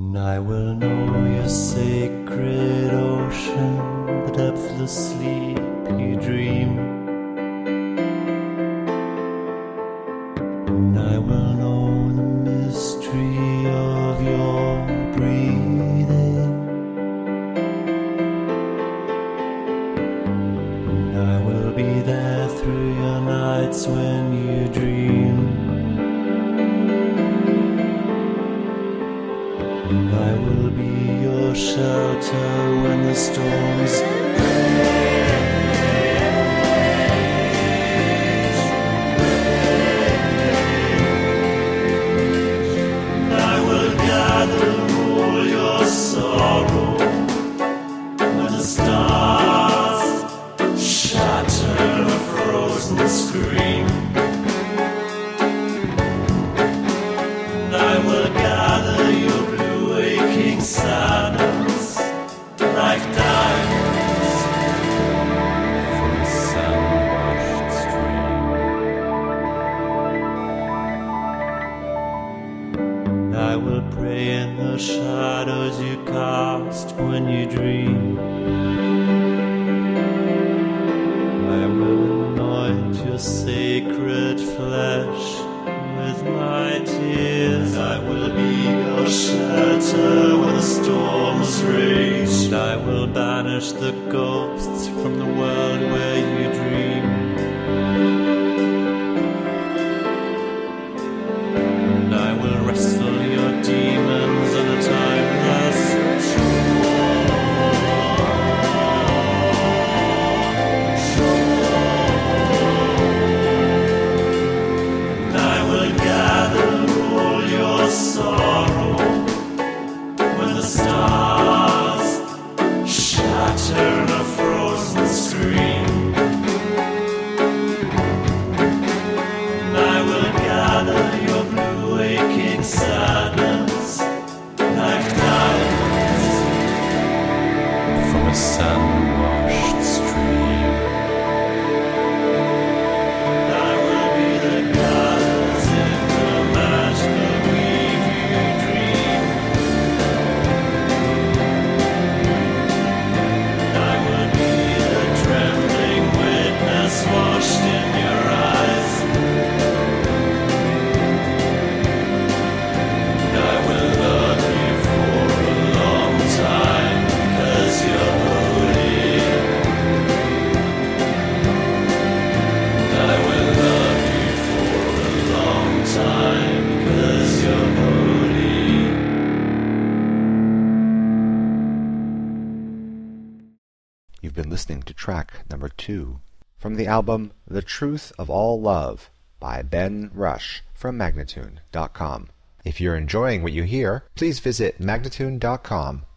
I will know your sacred ocean, the depthless sleep you dream. And I will know the mystery of your breathing. And I will be there through your nights when you dream. And I will be your shelter when the storms rage. And I will gather all your sorrow when the stars shatter a frozen scream. And I will gather your sadness like diamonds from a sun-washed stream. And I will pray in the shadows you cast when you dream. I will anoint your sacred flesh with my tears. I will be your shelter when the storms rage. And I will banish the ghosts from the world where you dream. And I will wrestle your demons in a timeless sorrow when the stars shatter in a frozen stream. And I will gather your blue aching sadness like diamonds from a sun-washed stream. And I will be the goddess in the magical washed in your eyes. And I will love you for a long time, 'cause you're holy. And I will love you for a long time, 'cause you're holy. You've been listening to track number 2 from the album The Truth of All Love by Ben Rush from Magnatune.com. If you're enjoying what you hear, please visit Magnatune.com